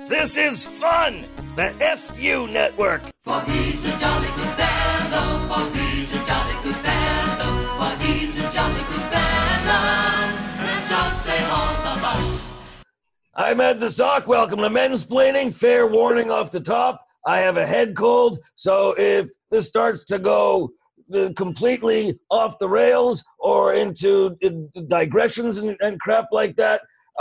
This is fun! The FU Network! For he's a jolly good fellow, for he's a jolly good fellow, for he's a jolly good fellow. Let's all say all of us. I'm Ed the Sock. Welcome to Mensplaining. Fair warning off the top. I have a head cold, so if this starts to go completely off the rails or into digressions and crap like that,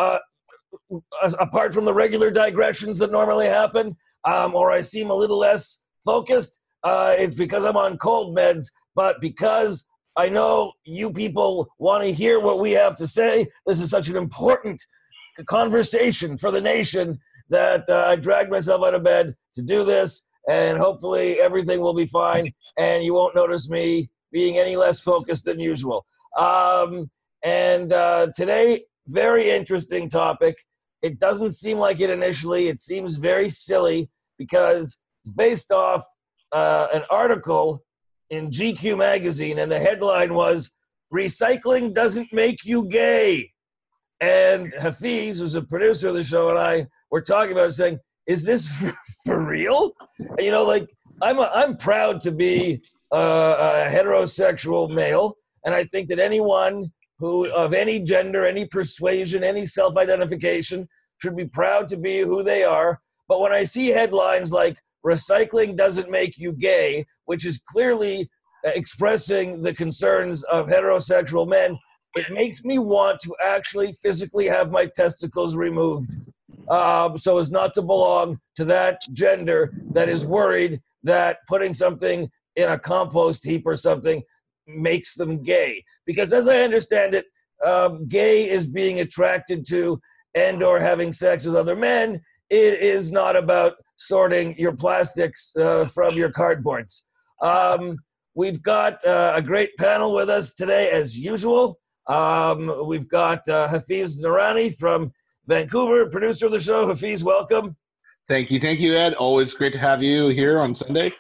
apart from the regular digressions that normally happen, or I seem a little less focused, it's because I'm on cold meds, but because I know you people want to hear what we have to say. This is such an important conversation for the nation that I dragged myself out of bed to do this, and hopefully everything will be fine and you won't notice me being any less focused than usual. Today, very interesting topic. It doesn't seem like it initially. It seems very silly because it's based off an article in GQ magazine, and the headline was, "Recycling doesn't make you gay." And Hafiz, who's a producer of the show, and I were talking about it, saying, is this for real? You know, like, I'm proud to be a heterosexual male, and I think that anyone who, of any gender, any persuasion, any self-identification, should be proud to be who they are. But when I see headlines like "recycling doesn't make you gay," which is clearly expressing the concerns of heterosexual men, it makes me want to actually physically have my testicles removed, so as not to belong to that gender that is worried that putting something in a compost heap or something makes them gay. Because as I understand it, gay is being attracted to and or having sex with other men. It is not about sorting your plastics from your cardboards. We've got a great panel with us today, as usual. We've got Hafiz Noorani from Vancouver, producer of the show. Hafiz, welcome. Thank you, Ed. Always great to have you here on Sunday.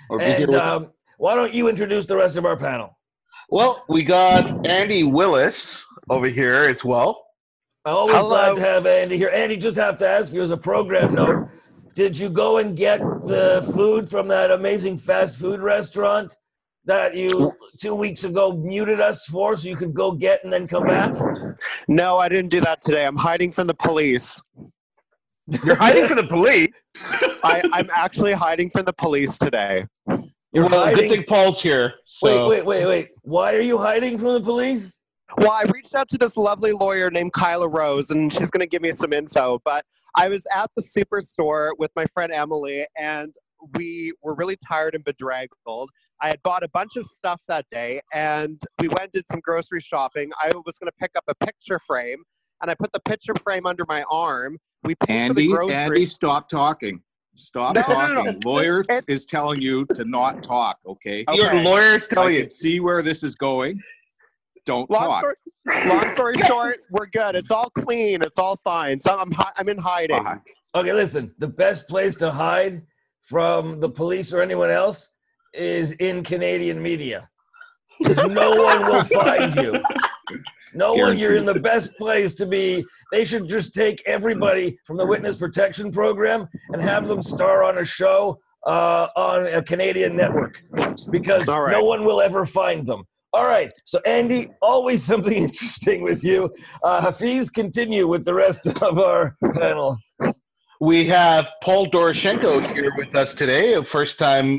Why don't you introduce the rest of our panel? Well, we got Andy Willis over here as well. Always glad to have Andy here. Andy, just have to ask you as a program note, did you go and get the food from that amazing fast food restaurant that you 2 weeks ago muted us for so you could go get and then come back? No, I didn't do that today. I'm hiding from the police. You're hiding from the police? I'm actually hiding from the police today. Good thing Paul's here. So. Wait. Why are you hiding from the police? Well, I reached out to this lovely lawyer named Kyla Rose, and she's going to give me some info. But I was at the Superstore with my friend Emily, and we were really tired and bedraggled. I had bought a bunch of stuff that day, and we went and did some grocery shopping. I was going to pick up a picture frame, and I put the picture frame under my arm. We paid for the groceries. Andy, stop talking. Stop talking. No. Lawyer is telling you to not talk, okay? Your lawyer's telling you. I can see where this is going. Don't talk. Long story short, we're good. It's all clean. It's all fine. So I'm in hiding. Fuck. Okay, listen. The best place to hide from the police or anyone else is in Canadian media. Because no one will find you. You're in the best place to be. They should just take everybody from the witness protection program and have them star on a show on a Canadian network, because no one will ever find them. All right, so Andy, always something interesting with you. Hafiz, continue with the rest of our panel. We have Paul Doroshenko here with us today, first time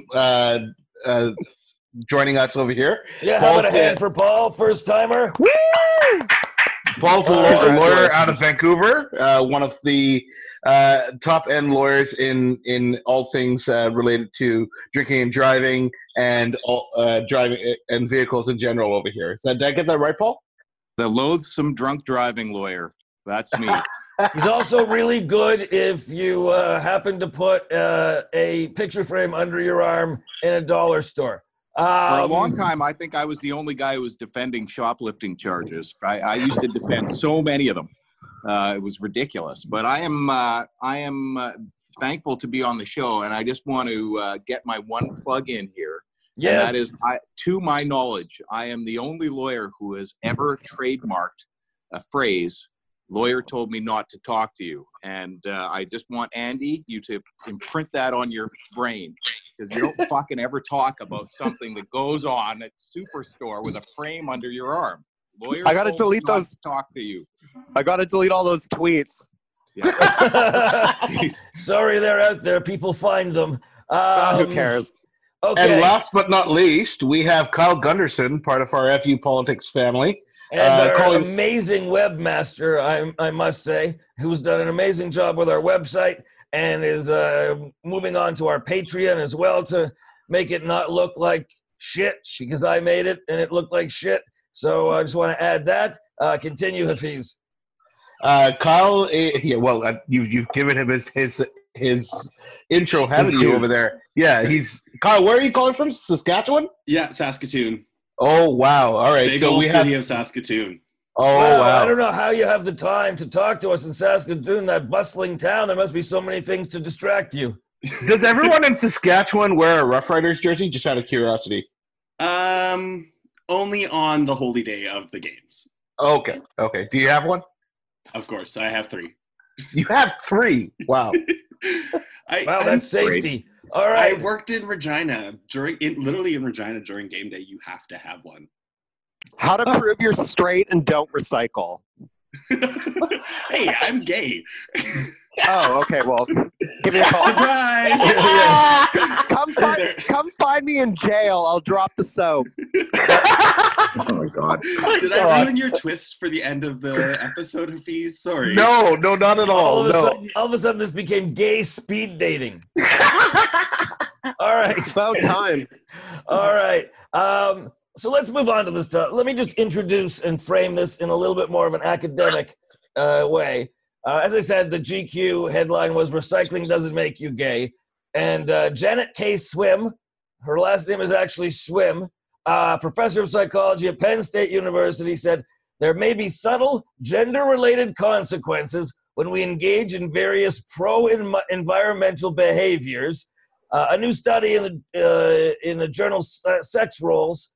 joining us over here. Yeah, how about a hand for Paul, first timer? Woo! Paul's a lawyer out of Vancouver, one of the top-end lawyers in all things related to drinking and driving and driving and vehicles in general over here. Did I get that right, Paul? The loathsome drunk driving lawyer. That's me. He's also really good if you happen to put a picture frame under your arm in a dollar store. For a long time, I think I was the only guy who was defending shoplifting charges. I used to defend so many of them. It was ridiculous. But I am thankful to be on the show, and I just want to get my one plug in here. Yes. And that is, to my knowledge, I am the only lawyer who has ever trademarked a phrase lawyer told me not to talk to you. And I just want Andy, you to imprint that on your brain, because you don't fucking ever talk about something that goes on at Superstore with a frame under your arm. Lawyer I gotta told me delete not those. to talk to you. I gotta delete all those tweets. Yeah. Sorry, they're out there. People find them. Who cares? Okay. And last but not least, we have Kyle Gunderson, part of our FU Politics family. And our calling- amazing webmaster, I must say, who's done an amazing job with our website and is moving on to our Patreon as well to make it not look like shit, because I made it and it looked like shit. So I just want to add that. Continue, Hafiz. Kyle, you've given him his intro, haven't you, over there? Yeah, Kyle. Where are you calling from? Saskatchewan? Yeah, Saskatoon. Oh wow! All right, Big so old we have. city of Saskatoon. Oh Wow, wow! I don't know how you have the time to talk to us in Saskatoon, that bustling town. There must be so many things to distract you. Does everyone in Saskatchewan wear a Rough Riders jersey? Just out of curiosity. Only on the holy day of the games. Okay. Do you have one? Of course, I have 3. You have 3. Wow. Wow, that's safety. All right. I worked in Regina literally in Regina during game day. You have to have one. How to prove you're straight and don't recycle. Hey, I'm gay. Oh, okay. Well, give me a call. Surprise! Come find me in jail. I'll drop the soap. Oh my god. Did I ruin your twist for the end of the episode, Hafiz? Sorry. No, not at all. All of a sudden, this became gay speed dating. All right. It's about time. All right. So let's move on to this stuff. Let me just introduce and frame this in a little bit more of an academic way. As I said, the GQ headline was "Recycling Doesn't Make You Gay." And Janet K. Swim, her last name is actually Swim, professor of psychology at Penn State University, said, there may be subtle gender-related consequences when we engage in various pro-environmental behaviors. A new study in the journal Sex Roles,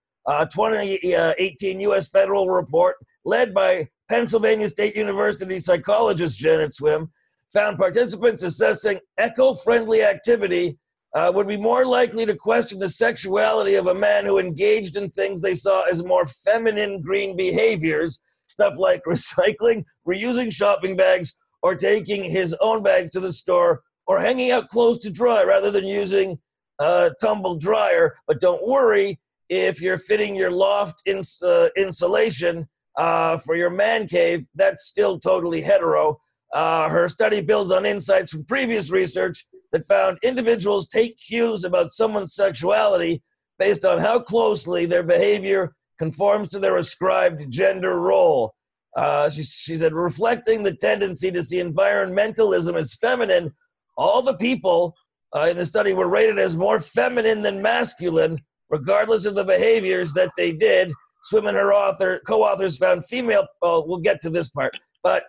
2018 U.S. federal report led by Pennsylvania State University psychologist Janet Swim, found participants assessing eco-friendly activity would be more likely to question the sexuality of a man who engaged in things they saw as more feminine green behaviors, stuff like recycling, reusing shopping bags, or taking his own bags to the store, or hanging out clothes to dry rather than using a tumble dryer. But don't worry, if you're fitting your loft insulation for your man cave, that's still totally hetero. Her study builds on insights from previous research that found individuals take cues about someone's sexuality based on how closely their behavior conforms to their ascribed gender role. She said, reflecting the tendency to see environmentalism as feminine, all the people in the study were rated as more feminine than masculine, regardless of the behaviors that they did. Swim and her co-authors found female, we'll get to this part, but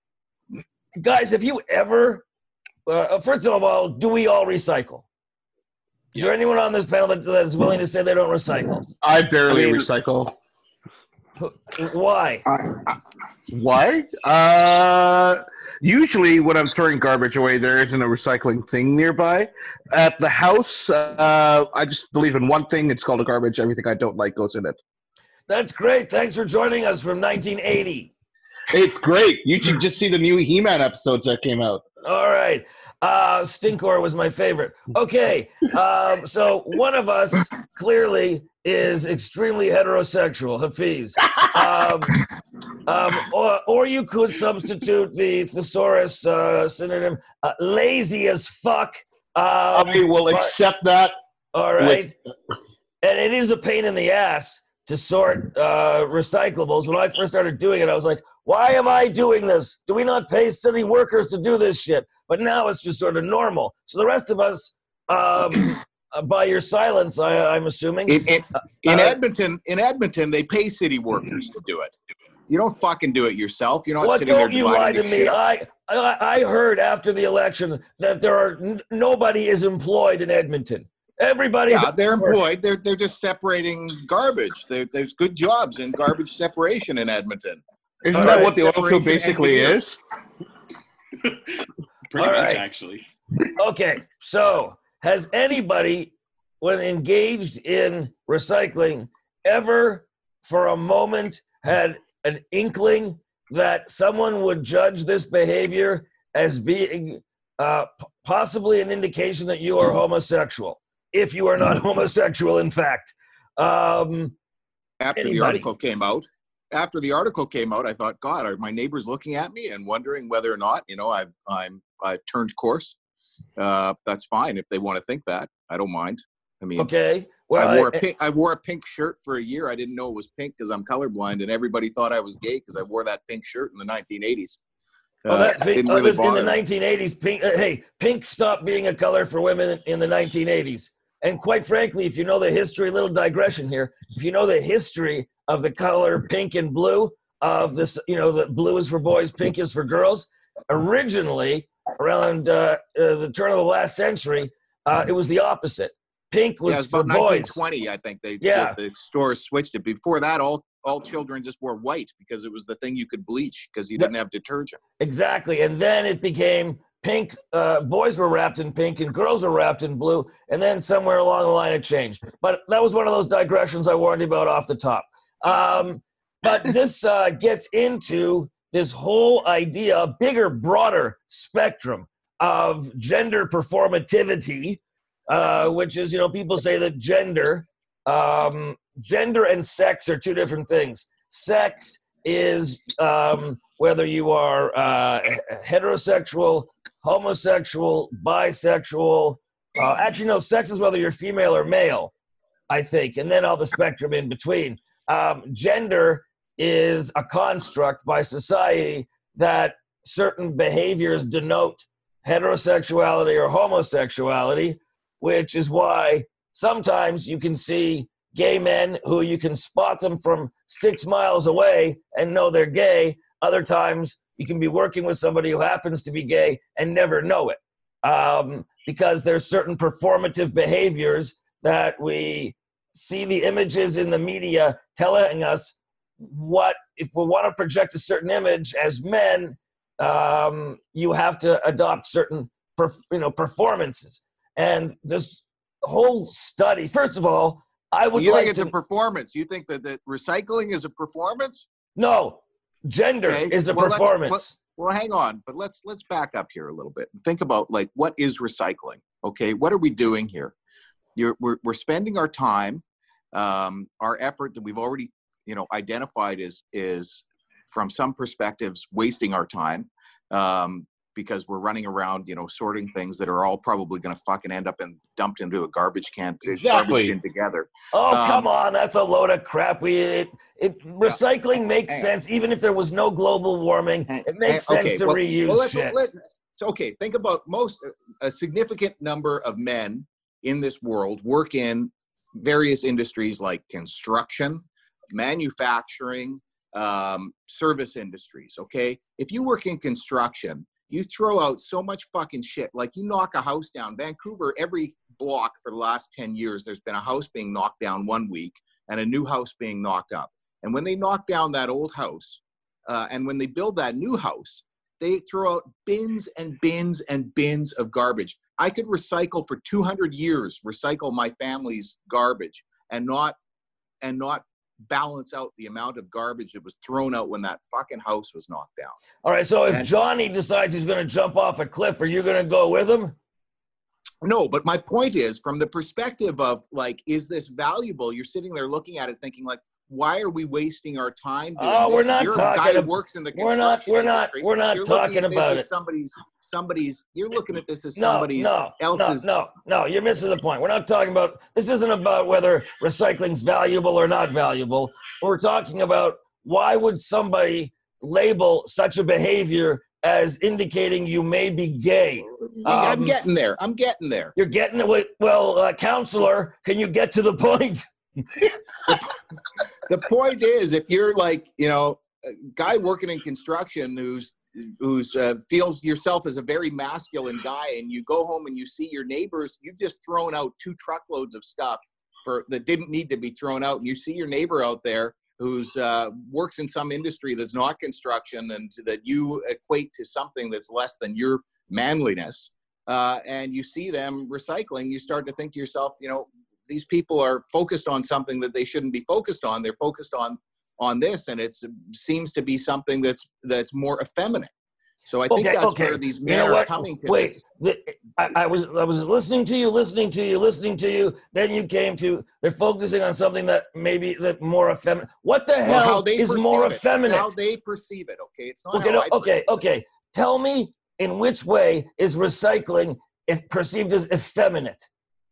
guys, have you ever, first of all, do we all recycle? Is there anyone on this panel that is willing to say they don't recycle? I barely recycle. Why? Why? Usually when I'm throwing garbage away, there isn't a recycling thing nearby. At the house, I just believe in one thing. It's called a garbage. Everything I don't like goes in it. That's great. Thanks for joining us from 1980. It's great. You should just see the new He-Man episodes that came out. All right. Stinkor was my favorite. Okay. So one of us clearly is extremely heterosexual, Hafiz. Or you could substitute the thesaurus synonym, lazy as fuck. I will accept that. All right. And it is a pain in the ass to sort recyclables. When I first started doing it, I was like, why am I doing this? Do we not pay city workers to do this shit? But now it's just sort of normal. So the rest of us, by your silence, I'm assuming. In Edmonton, they pay city workers to do it. You don't fucking do it yourself. You're not sitting there don't you lie to dividing me? I heard after the election that there are nobody is employed in Edmonton. Everybody's they're employed. They're just separating garbage. There's good jobs in garbage separation in Edmonton. Isn't All that right. what the oil field basically Engineer. is? Pretty All much, right. actually. Okay, so has anybody, when engaged in recycling, ever for a moment had an inkling that someone would judge this behavior as being possibly an indication that you are homosexual, if you are not homosexual, in fact? After the Anybody? article came out, I thought, God, are my neighbors looking at me and wondering whether or not, I've turned course. That's fine if they want to think that. I don't mind. I mean, Okay. Well, I wore a pink shirt for a year. I didn't know it was pink because I'm colorblind, and everybody thought I was gay because I wore that pink shirt in the 1980s. Didn't really this in bother the me. 1980s. Pink. Hey, pink stopped being a color for women in the 1980s. And quite frankly, if you know the history, little digression here. If you know the history of the color pink and blue, of this, the blue is for boys, pink is for girls. Originally, around the turn of the last century, it was the opposite. Pink was Yeah, it was for about boys. 1920, I think the stores switched it. Before that, all children just wore white because it was the thing you could bleach because you didn't have detergent. Exactly. And then it became pink. Boys were wrapped in pink and girls were wrapped in blue. And then somewhere along the line it changed. But that was one of those digressions I warned you about off the top. But this gets into this whole idea, bigger, broader spectrum of gender performativity, which is, people say that gender and sex are two different things. Sex is whether you are heterosexual, homosexual, bisexual. Actually, no, sex is whether you're female or male, I think, and then all the spectrum in between. Gender is a construct by society that certain behaviors denote heterosexuality or homosexuality, which is why sometimes you can see gay men who you can spot them from 6 miles away and know they're gay. Other times you can be working with somebody who happens to be gay and never know it, because there's certain performative behaviors that we see the images in the media telling us what, if we want to project a certain image as men, you have to adopt certain performances. And this whole study, first of all, I would You like think it's to, a performance? You think that recycling is a performance? no, gender Okay, is a well, performance. Well, hang on, but let's back up here a little bit and think about what is recycling? Okay, what are we doing here? We're spending our time, our effort that we've already identified is from some perspectives wasting our time, because we're running around sorting things that are all probably going to fucking end up and dumped into a garbage can together. Oh, come on, that's a load of crap. Recycling makes sense even if there was no global warming. It makes sense to reuse shit. Okay, think about a significant number of men in this world work in various industries like construction, manufacturing, service industries. Okay, if you work in construction, you throw out so much fucking shit. Like, you knock a house down. Vancouver, every block for the last 10 years, there's been a house being knocked down one week and a new house being knocked up. And when they knock down that old house, and when they build that new house, they throw out bins and bins and bins of garbage. I could recycle for 200 years, recycle my family's garbage and not balance out the amount of garbage that was thrown out when that fucking house was knocked down. All right, so if Johnny decides he's going to jump off a cliff, are you going to go with him? No, but my point is, from the perspective of is this valuable? You're sitting there looking at it thinking why are we wasting our time doing this? We're not You're talking. A guy who works in the construction industry. We're not talking about it. Somebody's. You're looking at this as somebody's else's. No, you're missing the point. We're not talking about. This isn't about whether recycling's valuable or not valuable. We're talking about why would somebody label such a behavior as indicating you may be gay. I'm getting there. You're getting it. Well, counselor, can you get to the point? The point is, if you're a guy working in construction who's feels yourself as a very masculine guy, and you go home and you see your neighbors, you've just thrown out 2 truckloads of stuff that didn't need to be thrown out, and you see your neighbor out there who's works in some industry that's not construction and that you equate to something that's less than your manliness, and you see them recycling, you start to think to yourself, you know, these people are focused on something that they shouldn't be focused on. They're focused on this, and it seems to be something that's more effeminate. So I think that's where these men are coming to this. I was listening to you. Then you came to they're focusing on something that maybe that more effeminate. What the hell is more effeminate? It's how they perceive it. Okay, it's not how I perceive it. Okay. Tell me in which way is recycling perceived as effeminate?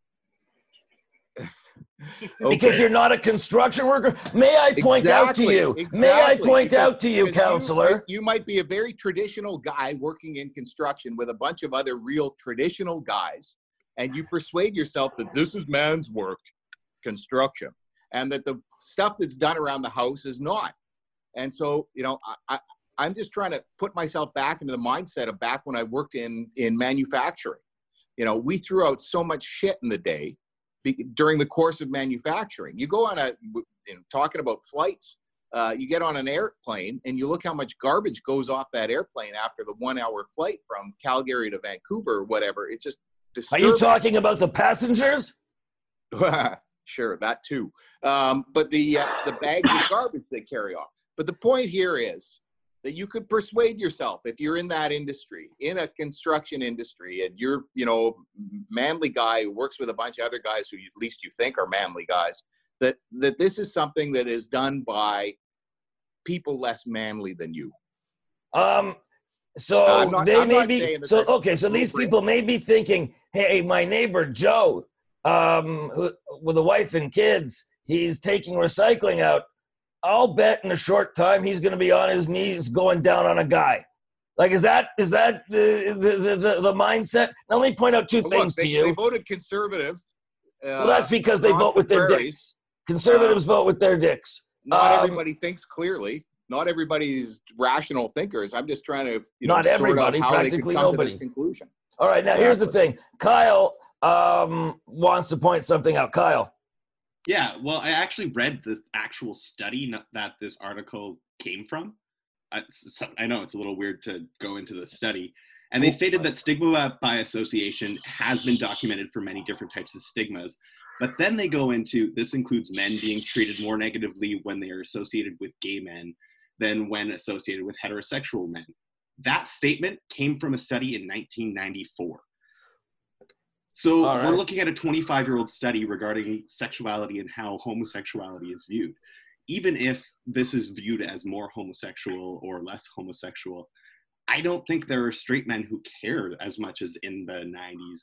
Because you're not a construction worker. May I point out to you? May I point out to you, counselor? You might be a very traditional guy working in construction with a bunch of other real traditional guys, and you persuade yourself that this is man's work, construction, and that the stuff that's done around the house is not. And so, you know, I'm just trying to put myself back into the mindset of back when I worked in manufacturing. You know, we threw out so much shit in the day during the course of manufacturing. You go on talking about flights, you get on an airplane and you look how much garbage goes off that airplane after the 1 hour flight from Calgary to Vancouver or whatever. It's just disturbing. Are you talking about the passengers? Sure, that too. But the bags of garbage they carry off. But the point here is that you could persuade yourself, if you're in that industry, in a construction industry, and you're, you know, manly guy who works with a bunch of other guys who at least you think are manly guys, that this is something that is done by people less manly than you. So these people may be thinking, hey, my neighbor Joe, with a wife and kids, he's taking recycling out. I'll bet in a short time he's going to be on his knees going down on a guy. Like, is that the mindset? Now, let me point out two things to you. They voted conservative. Well, that's because they vote with their dicks. Conservatives vote with their dicks. Not everybody thinks clearly. Not everybody's rational thinkers. I'm just trying to, not everybody, how practically they could come nobody. to this conclusion. All right, now here's the thing. Kyle wants to point something out. Kyle. Yeah, well, I actually read the actual study that this article came from. I know it's a little weird to go into the study. And they stated that stigma by association has been documented for many different types of stigmas. But then they go into, this includes men being treated more negatively when they are associated with gay men than when associated with heterosexual men. That statement came from a study in 1994. So we're looking at a 25-year-old study regarding sexuality and how homosexuality is viewed. Even if this is viewed as more homosexual or less homosexual, I don't think there are straight men who care as much as in the 90s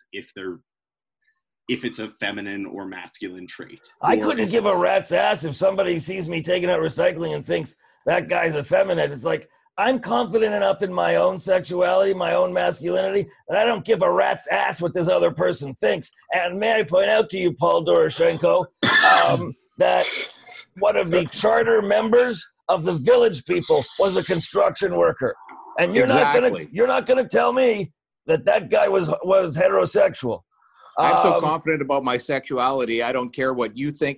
if it's a feminine or masculine trait. I couldn't give a rat's ass if somebody sees me taking out recycling and thinks that guy's effeminate. It's like, I'm confident enough in my own sexuality, my own masculinity, that I don't give a rat's ass what this other person thinks. And may I point out to you, Paul Doroshenko, that one of the charter members of the Village People was a construction worker. And you're not gonna tell me that guy was heterosexual. I'm so confident about my sexuality, I don't care what you think.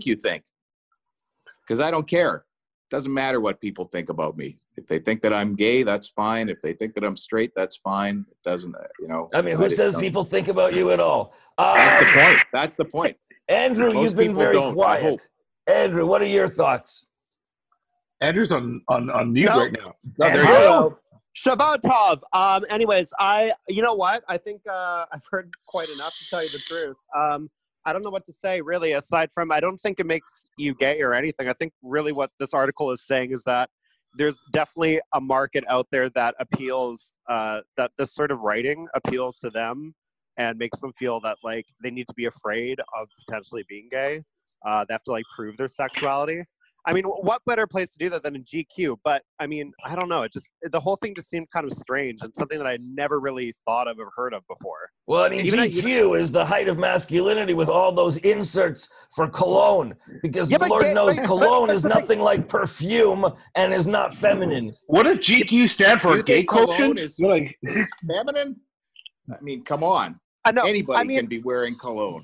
Because I don't care. Doesn't matter what people think about me. If they think that I'm gay, that's fine. If they think that I'm straight, that's fine. It doesn't, I mean, who says people think about you at all? That's the point. Andrew, you've been very quiet. Andrew, what are your thoughts? Andrew's on mute right now. Oh, there you go. Shabatov. Anyways, you know what? I think I've heard quite enough to tell you the truth. I don't know what to say, really, aside from I don't think it makes you gay or anything. I think really what this article is saying is that there's definitely a market out there that appeals, that this sort of writing appeals to them and makes them feel that, like, they need to be afraid of potentially being gay. They have to, like, prove their sexuality. I mean, what better place to do that than in GQ? But, I mean, I don't know. The whole thing just seemed kind of strange and something that I never really thought of or heard of before. Well, I mean, GQ is the height of masculinity with all those inserts for cologne. Because Lord knows cologne is nothing like perfume and is not feminine. What does GQ stand for? Gay quotient? Is feminine? I mean, come on. Anybody can be wearing cologne.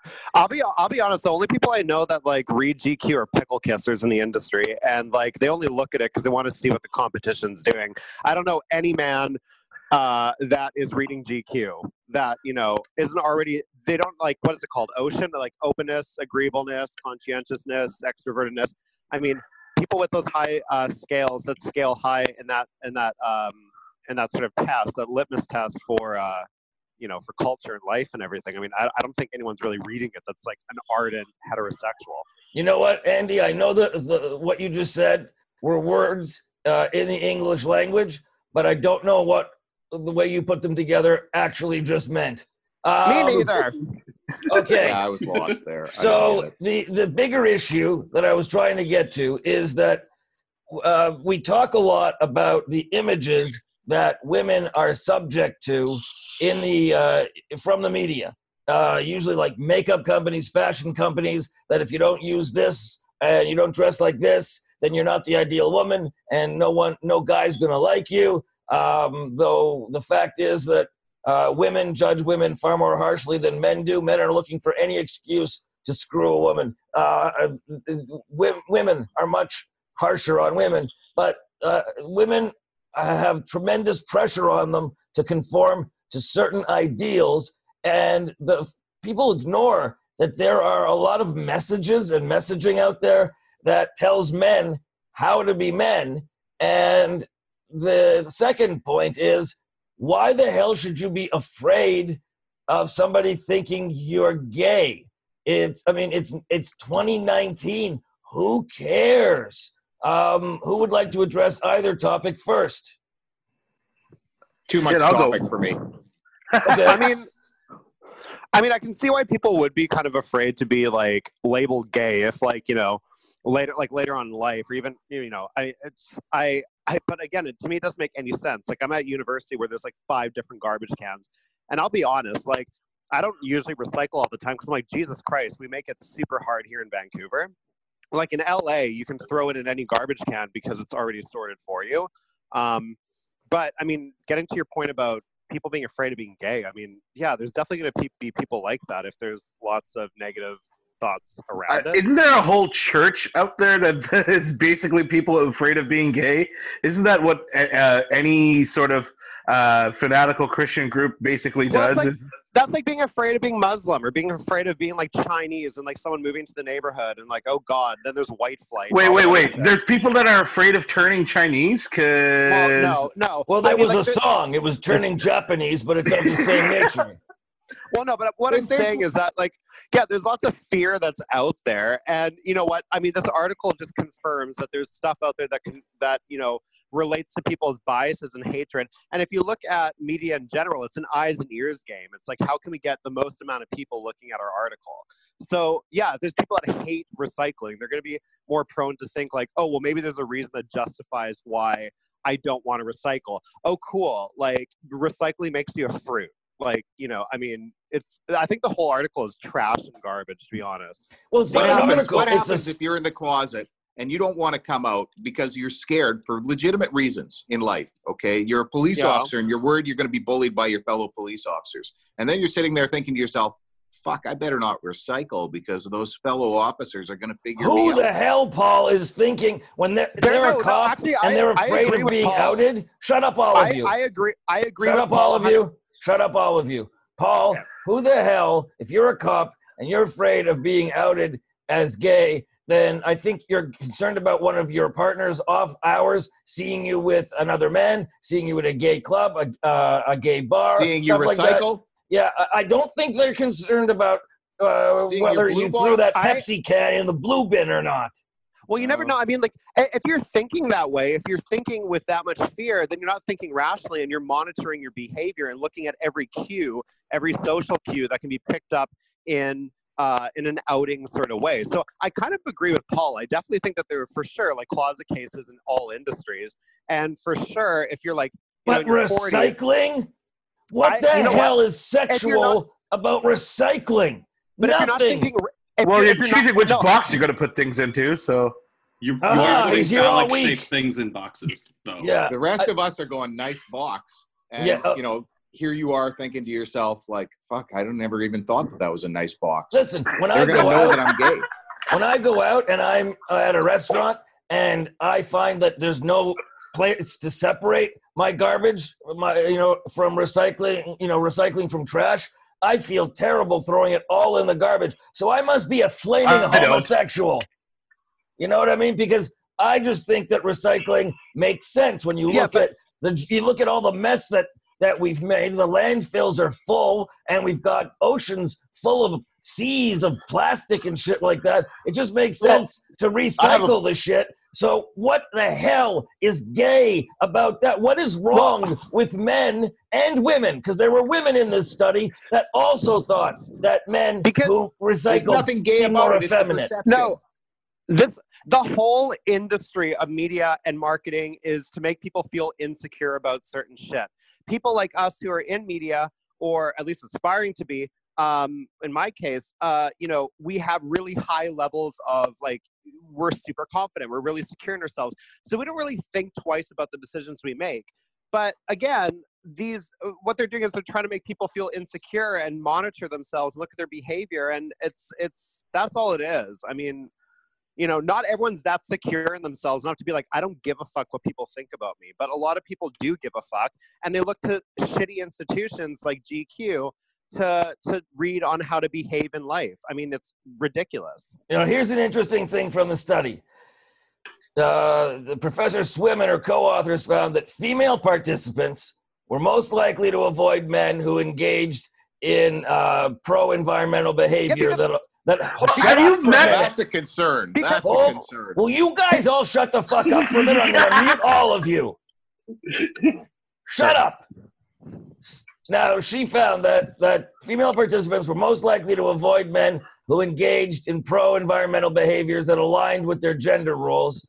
I'll be honest. The only people I know that like read GQ are pickle kissers in the industry, and like they only look at it because they want to see what the competition's doing. I don't know any man that is reading GQ that isn't already. They don't like, what is it called? Ocean, like openness, agreeableness, conscientiousness, extrovertedness. I mean, people with those high scales that scale high in that sort of test, that litmus test for. For culture and life and everything. I mean, I don't think anyone's really reading it that's like an ardent heterosexual. You know what, Andy? I know that what you just said were words in the English language, but I don't know what the way you put them together actually just meant. Me neither. Okay. Yeah, I was lost there. So the bigger issue that I was trying to get to is that we talk a lot about the images that women are subject to in the from the media, usually like makeup companies, fashion companies, that if you don't use this and you don't dress like this, then you're not the ideal woman, and no guy's gonna like you. Though the fact is that women judge women far more harshly than men do. Men are looking for any excuse to screw a woman. Women are much harsher on women, but women have tremendous pressure on them to conform to certain ideals, and the people ignore that there are a lot of messages and messaging out there that tells men how to be men. And the second point is, why the hell should you be afraid of somebody thinking you're gay? It's 2019. Who cares? Who would like to address either topic first? Too much topic for me. Okay. I mean, I can see why people would be kind of afraid to be like labeled gay if later on in life, or even but again, to me, it doesn't make any sense. Like, I'm at university where there's like 5 different garbage cans, and I'll be honest, like, I don't usually recycle all the time because I'm like, Jesus Christ, we make it super hard here in Vancouver. Like in LA, you can throw it in any garbage can because it's already sorted for you. But I mean, getting to your point about people being afraid of being gay, I mean, yeah, there's definitely going to be people like that if there's lots of negative thoughts around it. Isn't there a whole church out there that is basically people afraid of being gay? Isn't that what any sort of fanatical Christian group basically does? That's like being afraid of being Muslim, or being afraid of being like Chinese and like someone moving to the neighborhood and like, oh God, then there's white flight. Wait. There's people that are afraid of turning Chinese? Well, no. Well, there was a song. It was Turning Japanese, but it's of the same nature. Well, no, but what I'm saying is that, like, yeah, there's lots of fear that's out there. And you know what? I mean, this article just confirms that there's stuff out there that relates to people's biases and hatred. And if you look at media in general, it's an eyes and ears game. It's like, how can we get the most amount of people looking at our article? So yeah, there's people that hate recycling. They're going to be more prone to think like, oh, well, maybe there's a reason that justifies why I don't want to recycle. Oh, cool. Like, recycling makes you a fruit. Like, I mean, I think the whole article is trash and garbage, to be honest. Well, it's not an article. What happens if you're in the closet and you don't want to come out because you're scared for legitimate reasons in life, okay? You're a police officer and you're worried you're going to be bullied by your fellow police officers. And then you're sitting there thinking to yourself, fuck, I better not recycle because those fellow officers are going to figure me out. Who the hell, Paul, is thinking when they're a cop and they're afraid of being outed? Shut up, all of you. I agree. Shut up, all of you. Shut up, all of you. Paul, who the hell, if you're a cop and you're afraid of being outed as gay, then I think you're concerned about one of your partners off hours seeing you with another man, seeing you at a gay club, a gay bar. Seeing you recycle? Like yeah, I don't think they're concerned about whether you threw that Pepsi can in the blue bin or not. Well, you never know. I mean, like, if you're thinking that way, if you're thinking with that much fear, then you're not thinking rationally, and you're monitoring your behavior and looking at every cue, every social cue that can be picked up in an outing sort of way. So I kind of agree with Paul. I definitely think that there are, for sure, like, closet cases in all industries. And for sure, if you're like, but recycling? 40s, what the hell is sexual about recycling? But nothing. If you're not thinking... you're choosing which box you're going to put things into, so... You are he's here all week. Shape things in boxes, though. Yeah. The rest of us are going nice box, and here you are thinking to yourself, like, fuck, I don't never even thought that was a nice box. Listen, when They're I going to go know out, that I'm gay. when I go out and I'm at a restaurant and I find that there's no place to separate my garbage, from recycling from trash, I feel terrible throwing it all in the garbage. So I must be a flaming I don't. homosexual. You know what I mean? Because I just think that recycling makes sense when you look at all the mess that we've made. The landfills are full, and we've got oceans full of seas of plastic and shit like that. It just makes sense to recycle the shit. So what the hell is gay about that? What is wrong with men and women? Because there were women in this study that also thought that men who There's recycle nothing gay seem about more it. It's the effeminate. perception. No, the whole industry of media and marketing is to make people feel insecure about certain shit. People like us who are in media, or at least aspiring to be, in my case, we have really high levels of, like, we're super confident, we're really secure in ourselves, so we don't really think twice about the decisions we make. But again, what they're doing is they're trying to make people feel insecure and monitor themselves, look at their behavior, and that's all it is. I mean, not everyone's that secure in themselves enough to be like, I don't give a fuck what people think about me. But a lot of people do give a fuck, and they look to shitty institutions like GQ to read on how to behave in life. I mean, it's ridiculous. Here's an interesting thing from the study. The Professor Swim and her co-authors found that female participants were most likely to avoid men who engaged in pro-environmental behavior. That's a concern. That's a concern. Will you guys all shut the fuck up for a minute? I'm going to mute all of you. Shut up. Now, she found that female participants were most likely to avoid men who engaged in pro-environmental behaviors that aligned with their gender roles,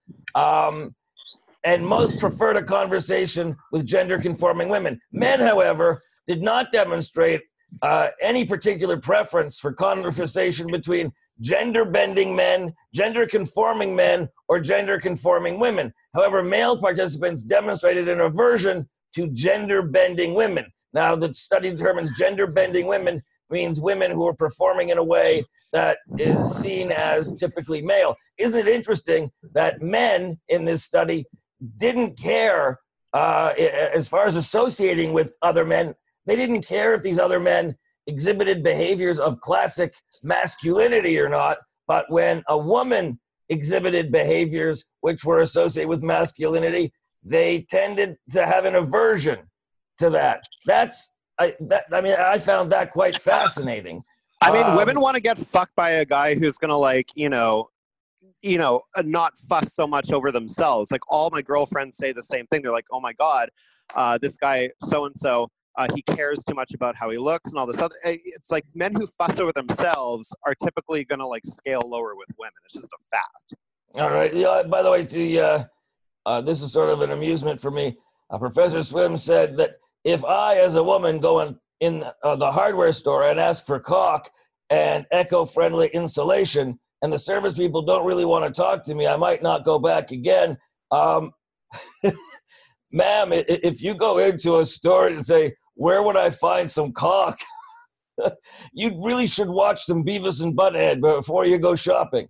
and most preferred a conversation with gender-conforming women. Men, however, did not demonstrate any particular preference for conversation between gender-bending men, gender-conforming men, or gender-conforming women. However, male participants demonstrated an aversion to gender-bending women. Now, the study determines gender-bending women means women who are performing in a way that is seen as typically male. Isn't it interesting that men in this study didn't care, as far as associating with other men, they didn't care if these other men exhibited behaviors of classic masculinity or not, but when a woman exhibited behaviors which were associated with masculinity, they tended to have an aversion to that. I found that quite fascinating. I mean, women want to get fucked by a guy who's gonna, like, not fuss so much over themselves. Like, all my girlfriends say the same thing. They're like, oh my God, this guy so-and-so, he cares too much about how he looks and all this other. It's like men who fuss over themselves are typically gonna, like, scale lower with women. It's just a fact. All right. By the way, this is sort of an amusement for me. Professor Swim said that if I, as a woman, go in the hardware store and ask for caulk and eco-friendly insulation, and the service people don't really want to talk to me, I might not go back again. Ma'am, if you go into a store and say, where would I find some caulk? You really should watch some Beavis and Butthead before you go shopping.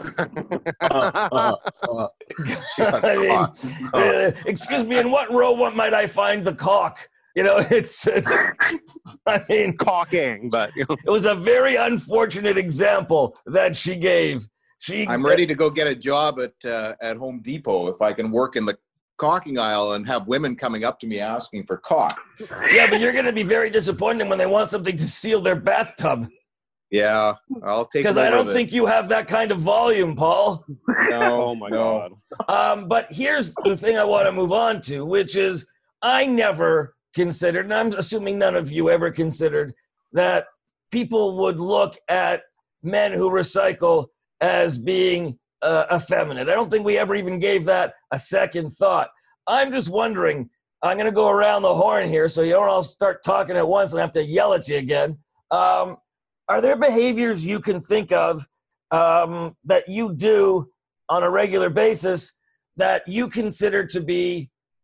Excuse me, in what row might I find the caulk? It's caulking, but it was a very unfortunate example that she gave. I'm ready to go get a job at Home Depot if I can work in the caulking aisle and have women coming up to me asking for caulk. Yeah, but you're going to be very disappointed when they want something to seal their bathtub. Yeah, I'll take. Because I don't think you have that kind of volume, Paul. No, oh my God. But here's the thing I want to move on to, which is I never considered, and I'm assuming none of you ever considered, that people would look at men who recycle as being effeminate. I don't think we ever even gave that a second thought. I'm just wondering, I'm going to go around the horn here so you don't all start talking at once and I have to yell at you again. Are there behaviors you can think of that you do on a regular basis that you consider to be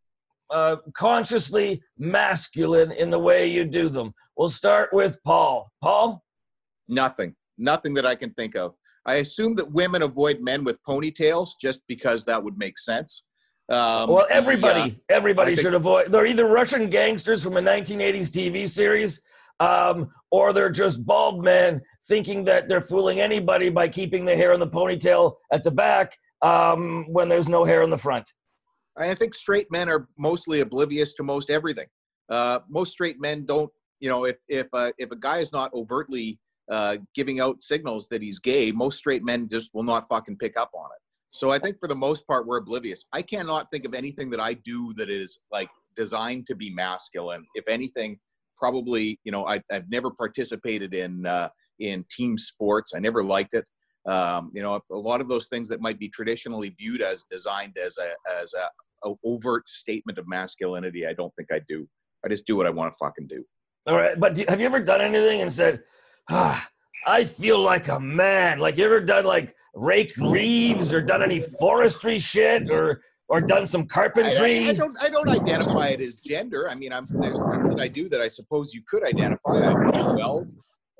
consciously masculine in the way you do them? We'll start with Paul. Paul? Nothing that I can think of. I assume that women avoid men with ponytails just because that would make sense. Well, everybody think- should avoid. They're either Russian gangsters from a 1980s TV series, or they're just bald men thinking that they're fooling anybody by keeping the hair in the ponytail at the back when there's no hair in the front. I think straight men are mostly oblivious to most everything. Most straight men don't, if a guy is not overtly giving out signals that he's gay, most straight men just will not fucking pick up on it. So I think for the most part, we're oblivious. I cannot think of anything that I do that is like designed to be masculine. If anything, probably, I've never participated in team sports. I never liked it. A lot of those things that might be traditionally viewed as designed as a overt statement of masculinity, I don't think I do. I just do what I want to fucking do. All right, but have you ever done anything and said, I feel like a man? Like, you ever done like raked leaves or done any forestry shit or done some carpentry? I don't identify it as gender. I mean, there's things that I do that I suppose you could identify. I weld.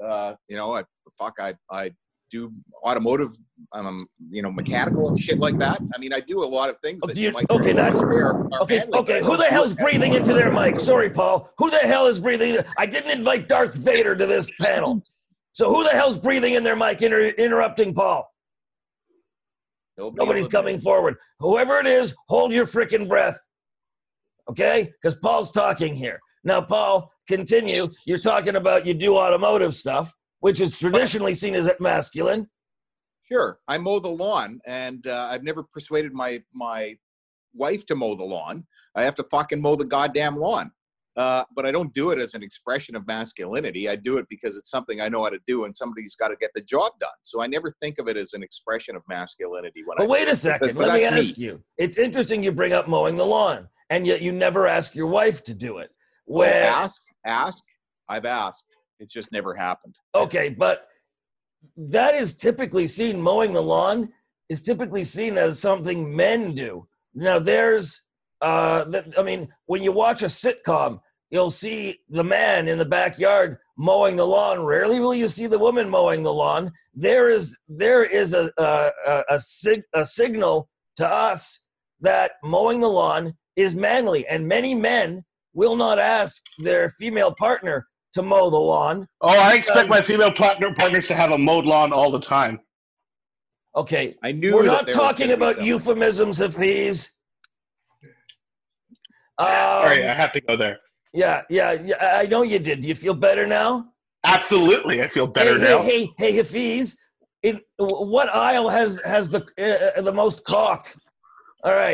I do automotive, mechanical and shit like that. I mean, I do a lot of things that you might okay, that's say are manly, okay. Who the hell's breathing into their mic? Sorry, Paul. Who the hell is breathing? I didn't invite Darth Vader to this panel. So who the hell's breathing in their mic, interrupting Paul? Nobody's coming forward. Whoever it is, hold your freaking breath. Okay? Because Paul's talking here. Now, Paul, continue. You're talking about you do automotive stuff, which is traditionally seen as masculine. Sure. I mow the lawn, and I've never persuaded my wife to mow the lawn. I have to fucking mow the goddamn lawn. But I don't do it as an expression of masculinity. I do it because it's something I know how to do, and somebody's got to get the job done. So I never think of it as an expression of masculinity. But wait a second. Let me ask you. It's interesting you bring up mowing the lawn, and yet you never ask your wife to do it. Ask. I've asked. It's just never happened. Okay, but that is typically seen, mowing the lawn is typically seen as something men do. Now, when you watch a sitcom, you'll see the man in the backyard mowing the lawn. Rarely will you see the woman mowing the lawn. There is a signal to us that mowing the lawn is manly, and many men will not ask their female partner to mow the lawn. Oh, I expect my female partners to have a mowed lawn all the time. Okay, I knew we're that not talking about euphemisms if he's. Sorry, I have to go there. Yeah, I know you did. Do you feel better now? Absolutely, I feel better now. Hey, Hafiz, what aisle has the most cock? All right.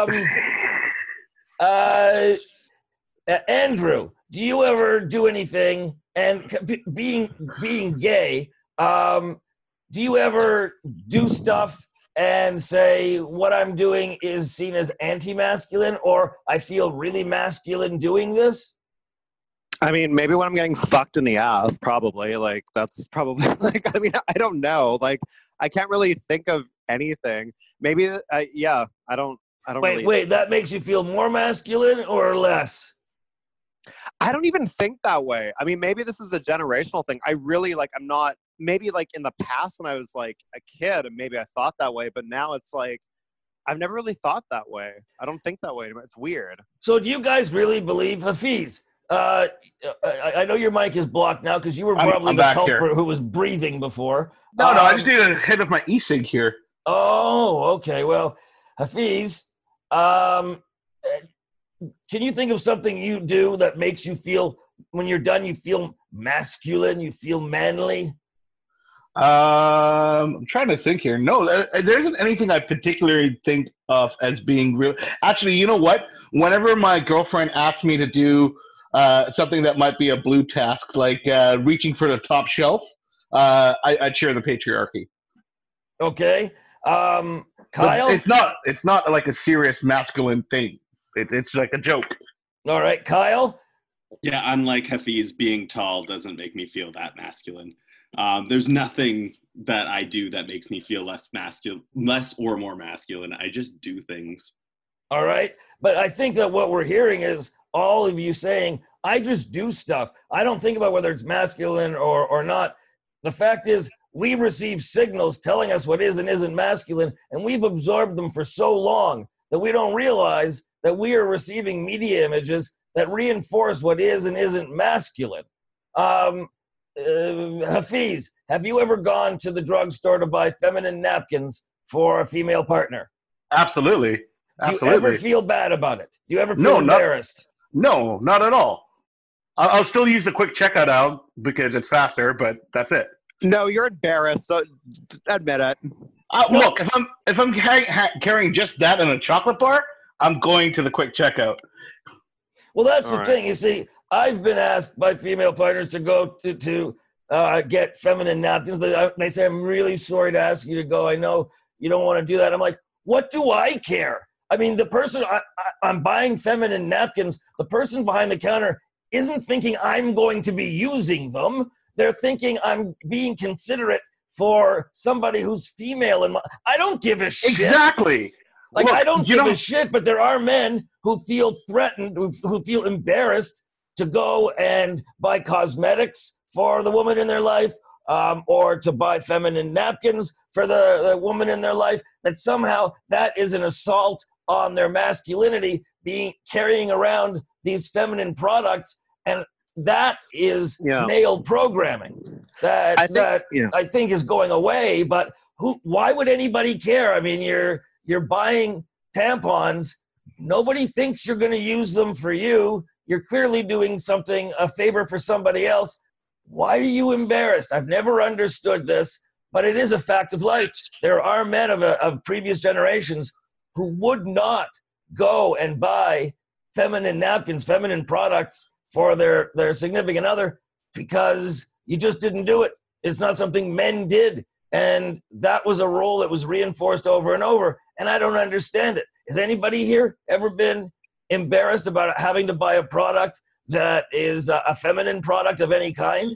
Andrew, do you ever do anything? And being gay, do you ever do stuff and say what I'm doing is seen as anti-masculine, or I feel really masculine doing this? I mean, maybe when I'm getting fucked in the ass, probably. Like, that's probably, like, I mean, I don't know. Like, I can't really think of anything. Maybe, yeah, I don't really. Wait, that makes you feel more masculine or less? I don't even think that way. I mean, maybe this is a generational thing. I really, like, I'm not, maybe, like, in the past when I was, like, a kid, and maybe I thought that way, but now it's, like, I've never really thought that way. I don't think that way. It's weird. So do you guys really believe, Hafiz? I know your mic is blocked now because you were probably the culprit who was breathing before. No, I just need a hit of my e-cig here. Oh, okay. Well, Hafiz, can you think of something you do that makes you feel, when you're done, you feel masculine, you feel manly? I'm trying to think here. No, there isn't anything I particularly think of as being real. Actually, you know what? Whenever my girlfriend asks me to do something that might be a blue task, like reaching for the top shelf, I cheer the patriarchy. Okay. Kyle? But it's not like a serious masculine thing. It's like a joke. All right. Kyle? Yeah, unlike Hafiz, being tall doesn't make me feel that masculine. There's nothing that I do that makes me feel less or more masculine. I just do things. All right. But I think that what we're hearing is all of you saying, I just do stuff. I don't think about whether it's masculine or not. The fact is, we receive signals telling us what is and isn't masculine, and we've absorbed them for so long that we don't realize that we are receiving media images that reinforce what is and isn't masculine. Hafiz, have you ever gone to the drugstore to buy feminine napkins for a female partner? Absolutely. Do you ever feel bad about it? Do you ever feel No, embarrassed? No, not at all. I'll still use the quick checkout out because it's faster, but that's it. No, you're embarrassed. Admit it. Look, if I'm carrying just that and a chocolate bar, I'm going to the quick checkout. Well, that's the thing. You see, I've been asked by female partners to go to get feminine napkins. They say, I'm really sorry to ask you to go. I know you don't want to do that. I'm like, what do I care? I mean, the person I'm buying feminine napkins, the person behind the counter isn't thinking I'm going to be using them. They're thinking I'm being considerate for somebody who's female. And I don't give a shit. Exactly. Like, Look, I don't give a shit, but there are men who feel threatened, who feel embarrassed to go and buy cosmetics for the woman in their life, or to buy feminine napkins for the woman in their life, that somehow that is an assault on their masculinity, carrying around these feminine products. And that is male programming that I think is going away. But why would anybody care? I mean, you're buying tampons. Nobody thinks you're going to use them for you. You're clearly doing a favor for somebody else. Why are you embarrassed? I've never understood this, but it is a fact of life. There are men of previous generations who would not go and buy feminine napkins, feminine products for their significant other because you just didn't do it. It's not something men did. And that was a role that was reinforced over and over. And I don't understand it. Has anybody here ever been embarrassed about having to buy a product that is a feminine product of any kind?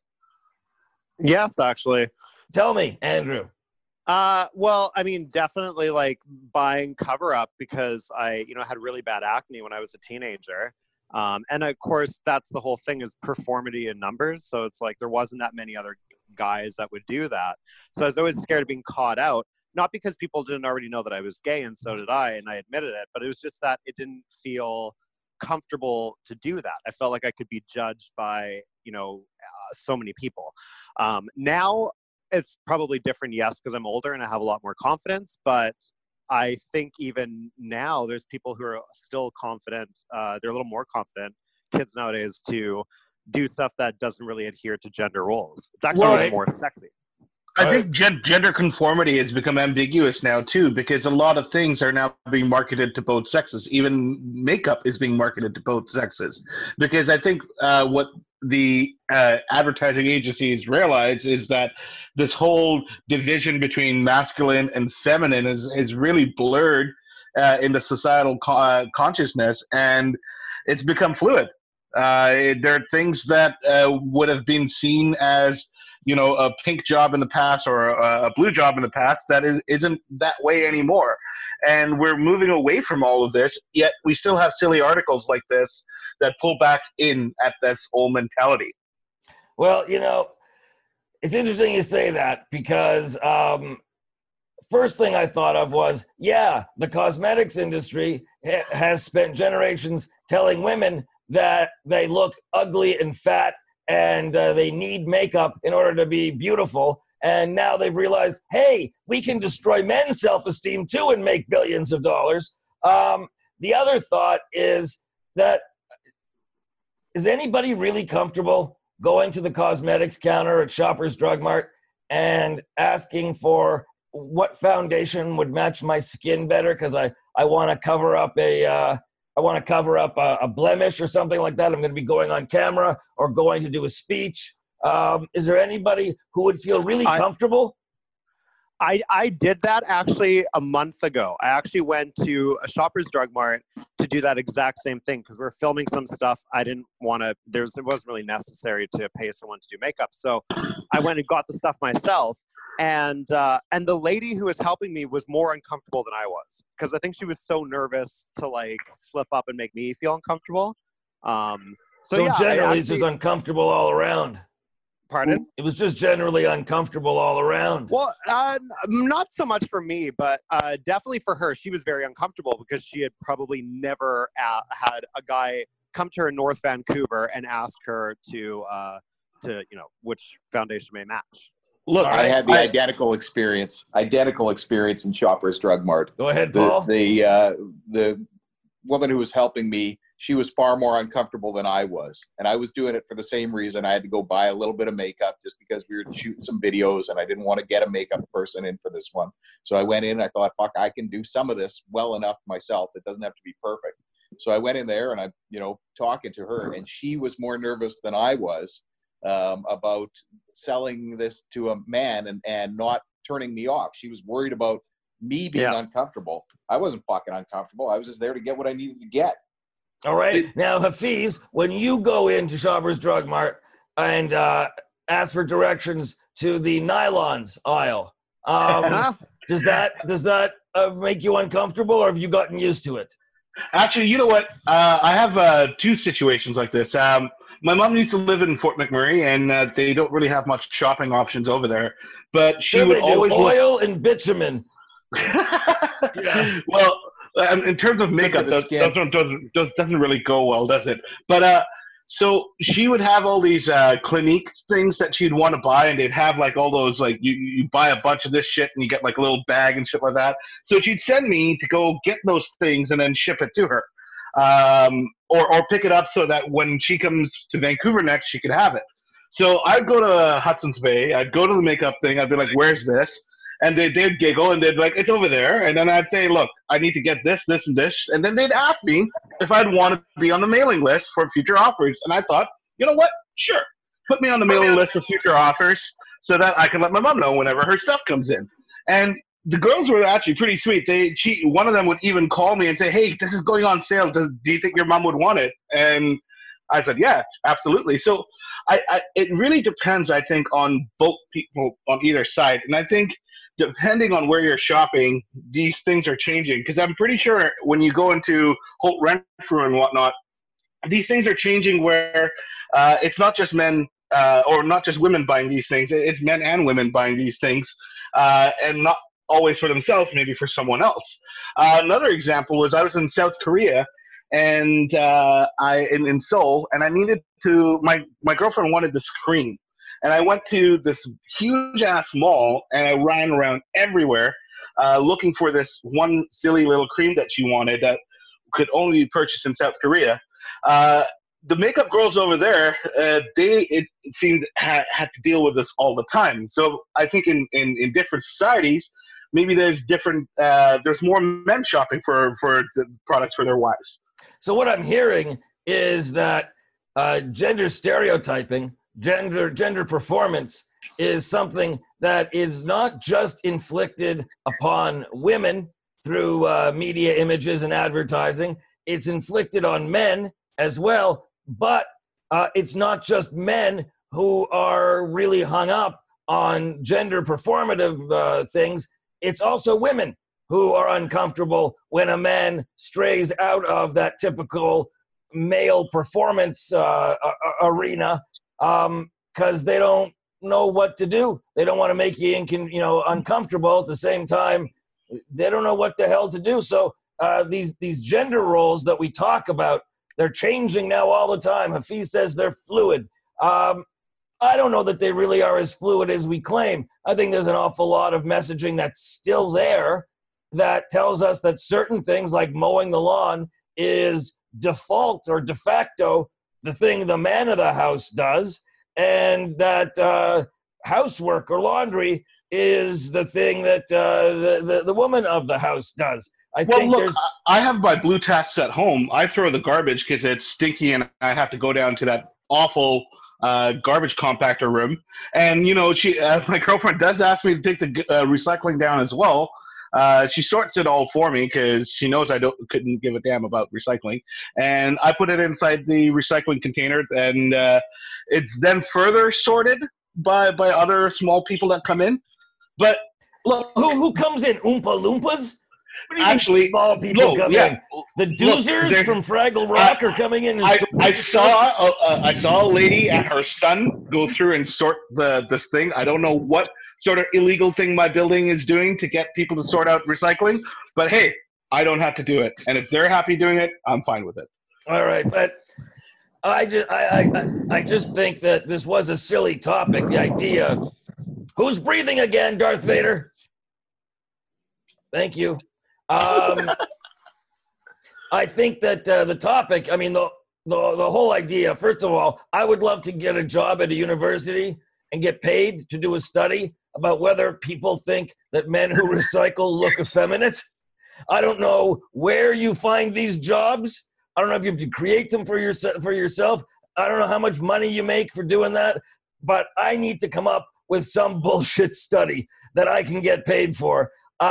Yes, actually. Tell me, Andrew. Well, I mean, definitely like buying cover-up because I, had really bad acne when I was a teenager. And of course, that's the whole thing is performity in numbers. So it's like there wasn't that many other guys that would do that. So I was always scared of being caught out, not because people didn't already know that I was gay, and so did I, and I admitted it, but it was just that it didn't feel comfortable to do that. I felt like I could be judged by, so many people. Now it's probably different, yes, because I'm older and I have a lot more confidence, but I think even now there's people who are still confident. They're a little more confident, kids nowadays, to do stuff that doesn't really adhere to gender roles. It's actually a little more sexy. I think gender conformity has become ambiguous now too, because a lot of things are now being marketed to both sexes. Even makeup is being marketed to both sexes, because I think what the advertising agencies realize is that this whole division between masculine and feminine is really blurred in the societal consciousness, and it's become fluid. There are things that would have been seen as a pink job in the past or a blue job in the past that isn't that way anymore. And we're moving away from all of this, yet we still have silly articles like this that pull back in at this old mentality. Well, it's interesting you say that because first thing I thought of was, the cosmetics industry has spent generations telling women that they look ugly and fat and they need makeup in order to be beautiful. And now they've realized, hey, we can destroy men's self-esteem too and make billions of dollars. The other thought is that, is anybody really comfortable going to the cosmetics counter at Shoppers Drug Mart and asking for what foundation would match my skin better because I want to cover up a blemish or something like that. I'm going to be going on camera or going to do a speech. Is there anybody who would feel really comfortable? I did that actually a month ago. I actually went to a Shoppers Drug Mart to do that exact same thing because we were filming some stuff. I didn't want to, it wasn't really necessary to pay someone to do makeup. So I went and got the stuff myself. And the lady who was helping me was more uncomfortable than I was because I think she was so nervous to like slip up and make me feel uncomfortable. So yeah, generally, it's just uncomfortable all around. Pardon? It was just generally uncomfortable all around. Well, not so much for me, but definitely for her. She was very uncomfortable because she had probably never had a guy come to her in North Vancouver and ask her to which foundation may match. Look, I had the identical experience in Shoppers Drug Mart. Go ahead, Paul. The woman who was helping me, she was far more uncomfortable than I was. And I was doing it for the same reason. I had to go buy a little bit of makeup just because we were shooting some videos and I didn't want to get a makeup person in for this one. So I went in and I thought, fuck, I can do some of this well enough myself. It doesn't have to be perfect. So I went in there and I, talking to her, and she was more nervous than I was about selling this to a man and not turning me off. She was worried about me being uncomfortable. I wasn't fucking uncomfortable. I was just there to get what I needed to get. All right. Now, Hafiz, when you go into Shoppers Drug Mart and ask for directions to the nylons aisle, does that make you uncomfortable, or have you gotten used to it? Actually, you know what? I have two situations like this. My mom used to live in Fort McMurray, and they don't really have much shopping options over there. But she would always oil and bitumen. Yeah. Well, in terms of makeup, doesn't really go well, does it? But so she would have all these Clinique things that she'd want to buy, and they'd have like all those like you buy a bunch of this shit and you get like a little bag and shit like that. So she'd send me to go get those things and then ship it to her, or pick it up so that when she comes to Vancouver next, she could have it. So I'd go to Hudson's Bay, I'd go to the makeup thing, I'd be like, "Where's this?" And they'd giggle and they'd be like, "It's over there." And then I'd say, "Look, I need to get this, this, and this." And then they'd ask me if I'd want to be on the mailing list for future offers. And I thought, you know what? Sure. Put me on the mailing list for future offers so that I can let my mom know whenever her stuff comes in. And the girls were actually pretty sweet. One of them would even call me and say, "Hey, this is going on sale. Do you think your mom would want it?" And I said, "Yeah, absolutely." So it really depends, I think, on both people on either side. And I think depending on where you're shopping, these things are changing. Because I'm pretty sure when you go into Holt Renfrew and whatnot, these things are changing where it's not just men or not just women buying these things. It's men and women buying these things, and not always for themselves, maybe for someone else. Another example was I was in South Korea, and in Seoul, and I needed to. My girlfriend wanted this cream. And I went to this huge-ass mall, and I ran around everywhere looking for this one silly little cream that she wanted that could only be purchased in South Korea. The makeup girls over there, it seemed had to deal with this all the time. So I think in different societies, maybe there's more men shopping for the products for their wives. So what I'm hearing is that gender stereotyping, gender performance is something that is not just inflicted upon women through media images and advertising. It's inflicted on men as well, but it's not just men who are really hung up on gender performative things. It's also women who are uncomfortable when a man strays out of that typical male performance arena, because they don't know what to do. They don't want to make you uncomfortable. At the same time, they don't know what the hell to do. So these gender roles that we talk about, they're changing now all the time. Hafiz says they're fluid. I don't know that they really are as fluid as we claim. I think there's an awful lot of messaging that's still there that tells us that certain things like mowing the lawn is default or de facto the thing the man of the house does, and that housework or laundry is the thing that the woman of the house does. I have my blue tasks at home. I throw the garbage because it's stinky and I have to go down to that awful garbage compactor room. And, my girlfriend does ask me to take the recycling down as well. She sorts it all for me because she knows I couldn't give a damn about recycling. And I put it inside the recycling container, and it's then further sorted by other small people that come in. But look, Who comes in? Oompa Loompas? What do you actually, mean small people no, come yeah. in? The Look, Doozers there- from Fraggle Rock are coming in. And I saw a lady and her son go through and sort this thing. I don't know what sort of illegal thing my building is doing to get people to sort out recycling, but hey, I don't have to do it. And if they're happy doing it, I'm fine with it. All right, but I just think that this was a silly topic. The idea. Who's breathing again, Darth Vader? Thank you. I think that the topic. I mean, the whole idea. First of all, I would love to get a job at a university and get paid to do a study about whether people think that men who recycle look effeminate. I don't know where you find these jobs. I don't know if you have to create them for yourself. I don't know how much money you make for doing that, but I need to come up with some bullshit study that I can get paid for.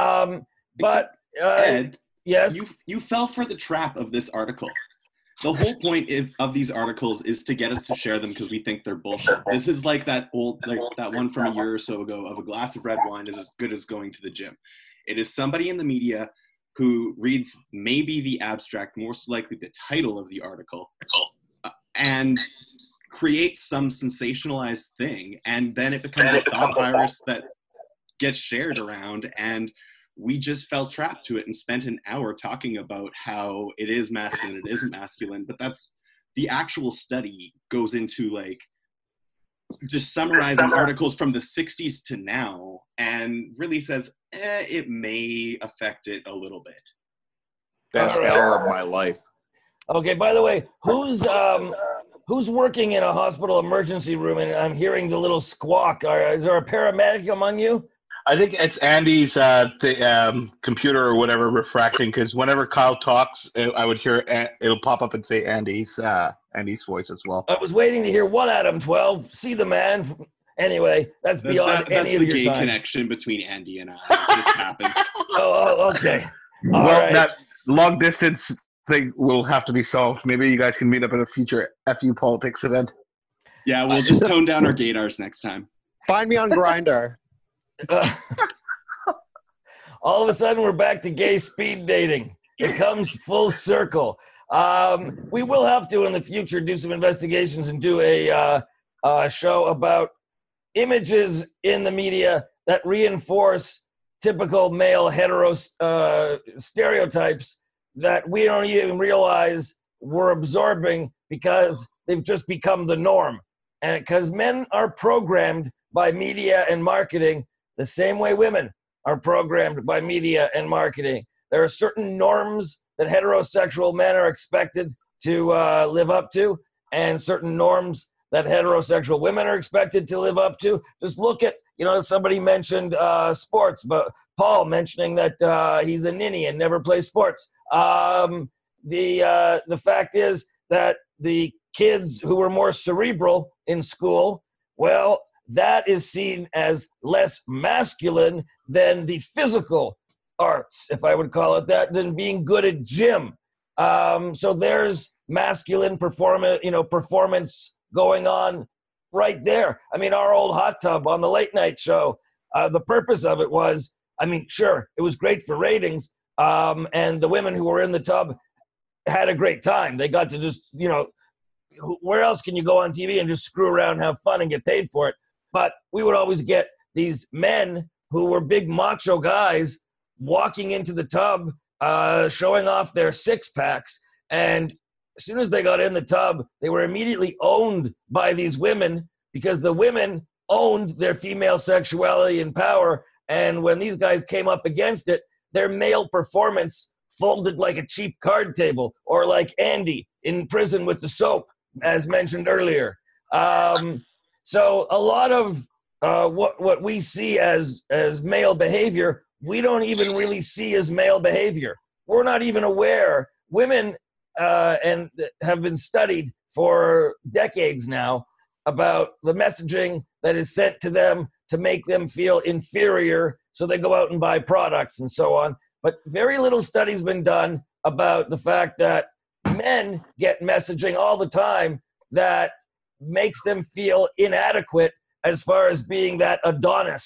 Ed, yes, you fell for the trap of this article. The whole point of these articles is to get us to share them because we think they're bullshit. This is like that one from a year or so ago of a glass of red wine is as good as going to the gym. It is somebody in the media who reads maybe the abstract, most likely the title of the article, and creates some sensationalized thing, and then it becomes a thought virus that gets shared around, and we just fell trapped to it and spent an hour talking about how it is masculine, it isn't masculine, but that's the actual study goes into like just summarizing articles from the 60s to now and really says it may affect it a little bit. Best hour of my life. Okay, by the way, who's working in a hospital emergency room and I'm hearing the little squawk? Is there a paramedic among you? I think it's Andy's computer or whatever refracting, because whenever Kyle talks, I would hear it'll pop up and say Andy's voice as well. I was waiting to hear what Adam 12. See the man. Anyway, that's beyond any of your gay time. connection between Andy and I. It just happens. Oh, okay. All Well, right. that long distance thing will have to be solved. Maybe you guys can meet up at a future FU politics event. Yeah, we'll just tone down our gaydars next time. Find me on Grindr. All of a sudden, we're back to gay speed dating. It comes full circle. We will have to, in the future, do some investigations and do a show about images in the media that reinforce typical male hetero stereotypes that we don't even realize we're absorbing because they've just become the norm. And because men are programmed by media and marketing the same way women are programmed by media and marketing. There are certain norms that heterosexual men are expected to live up to, and certain norms that heterosexual women are expected to live up to. Just look at, somebody mentioned sports, but Paul mentioning that he's a ninny and never plays sports. The fact is that the kids who were more cerebral in school, well, that is seen as less masculine than the physical arts, if I would call it that, than being good at gym. So there's masculine performance going on right there. I mean, our old hot tub on the late night show, the purpose of it was, sure, it was great for ratings, and the women who were in the tub had a great time. They got to just, where else can you go on TV and just screw around, have fun, and get paid for it? But we would always get these men who were big macho guys walking into the tub, showing off their six packs. And as soon as they got in the tub, they were immediately owned by these women because the women owned their female sexuality and power. And when these guys came up against it, their male performance folded like a cheap card table, or like Andy in Prison with the Soap, as mentioned earlier. So a lot of what we see as male behavior, we don't even really see as male behavior. We're not even aware. Women and have been studied for decades now about the messaging that is sent to them to make them feel inferior, so they go out and buy products and so on. But very little study's been done about the fact that men get messaging all the time that makes them feel inadequate as far as being that Adonis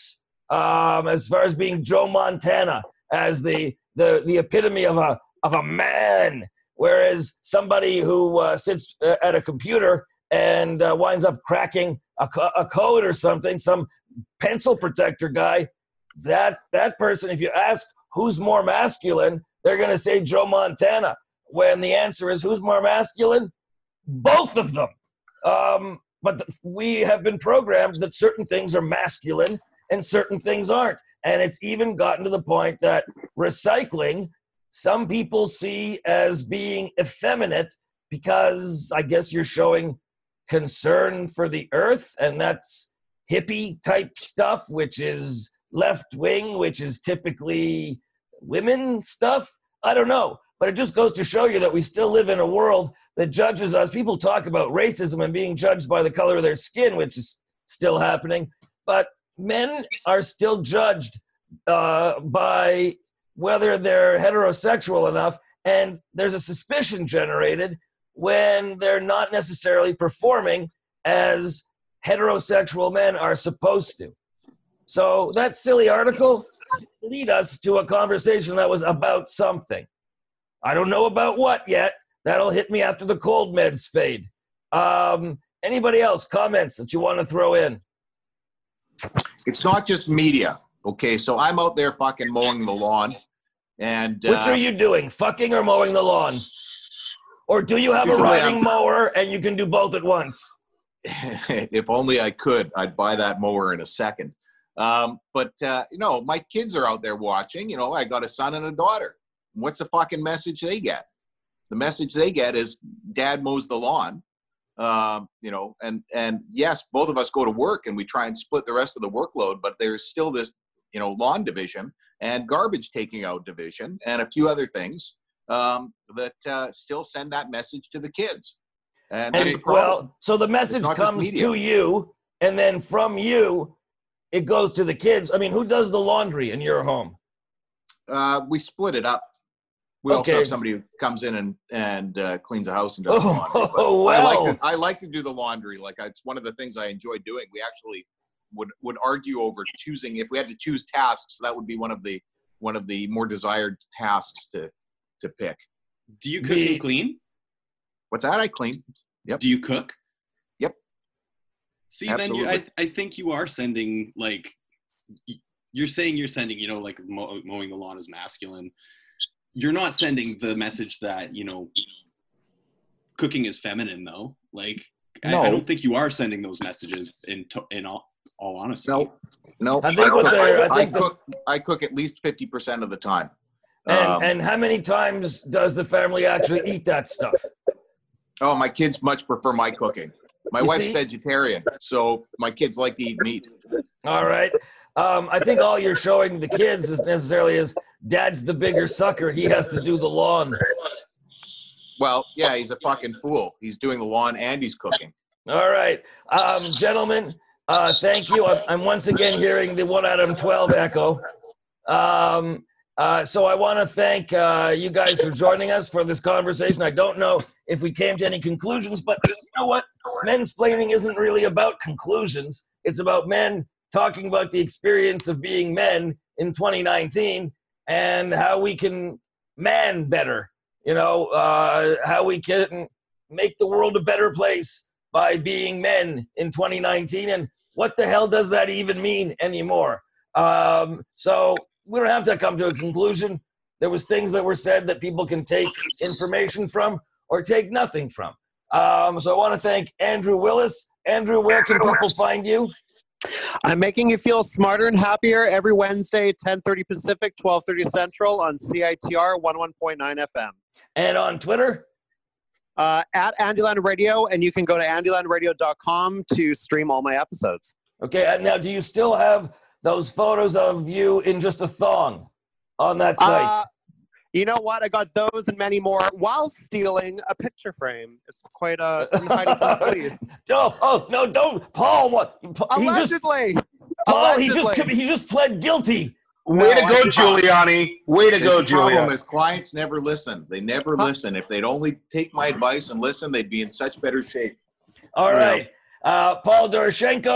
as far as being Joe Montana, as the epitome of a man, whereas somebody who sits at a computer and winds up cracking a code or something, some pencil protector guy, that person, if you ask who's more masculine, they're going to say Joe Montana, when the answer is who's more masculine? Both of them. But we have been programmed that certain things are masculine and certain things aren't. And it's even gotten to the point that recycling, some people see as being effeminate because I guess you're showing concern for the earth, and that's hippie type stuff, which is left wing, which is typically women stuff. I don't know. But it just goes to show you that we still live in a world that judges us. People talk about racism and being judged by the color of their skin, which is still happening. But men are still judged by whether they're heterosexual enough. And there's a suspicion generated when they're not necessarily performing as heterosexual men are supposed to. So that silly article lead us to a conversation that was about something. I don't know about what yet. That'll hit me after the cold meds fade. Anybody else, comments that you want to throw in? It's not just media. Okay, so I'm out there fucking mowing the lawn. And which are you doing, fucking or mowing the lawn? Or do you have a riding mower and you can do both at once? If only I could, I'd buy that mower in a second. But my kids are out there watching. I got a son and a daughter. What's the fucking message they get? The message they get is dad mows the lawn. And yes, both of us go to work and we try and split the rest of the workload, but there's still this, lawn division and garbage taking out division and a few other things that still send that message to the kids. And that's a problem. Well, so the message comes to you, and then from you, it goes to the kids. I mean, who does the laundry in your home? We split it up. We also have somebody who comes in and cleans the house and does the laundry. Oh, well. I like to do the laundry. Like, it's one of the things I enjoy doing. We actually would argue over choosing, if we had to choose tasks, that would be one of the more desired tasks to pick. Do you cook and clean? What's that? I clean. Yep. Do you cook? Yep. See, absolutely. then I think you are sending, like, you're saying you're sending, like mowing the lawn is masculine. You're not sending the message that, cooking is feminine, though. Like, no. I don't think you are sending those messages in all honesty. No. I cook at least 50% of the time. And how many times does the family actually eat that stuff? Oh, my kids much prefer my cooking. My wife's vegetarian, so my kids like to eat meat. All right. I think all you're showing the kids is dad's the bigger sucker. He has to do the lawn. Well, yeah, he's a fucking fool. He's doing the lawn and he's cooking. All right. Gentlemen, thank you. I'm once again hearing the 1 Adam 12 echo. So I want to thank you guys for joining us for this conversation. I don't know if we came to any conclusions, but you know what? Mensplaining isn't really about conclusions. It's about men talking about the experience of being men in 2019 and how we can man better, how we can make the world a better place by being men in 2019. And what the hell does that even mean anymore? So we don't have to come to a conclusion. There was things that were said that people can take information from or take nothing from. So I want to thank Andrew Willis. Andrew, where can people find you? I'm making you feel smarter and happier every Wednesday, 10:30 Pacific, 12:30 Central on CITR 11.9 FM. And on Twitter? At Andyland Radio, and you can go to andylandradio.com to stream all my episodes. Okay, and now do you still have those photos of you in just a thong on that site? You know what? I got those and many more while stealing a picture frame. It's quite a hiding from police. No, don't, Paul. What? Allegedly. He just pled guilty. Way to go, Giuliani. Way to go, Giuliani. The problem Giuliani. is clients never listen. They never listen. If they'd only take my advice and listen, they'd be in such better shape. All right. Paul Doroshenko,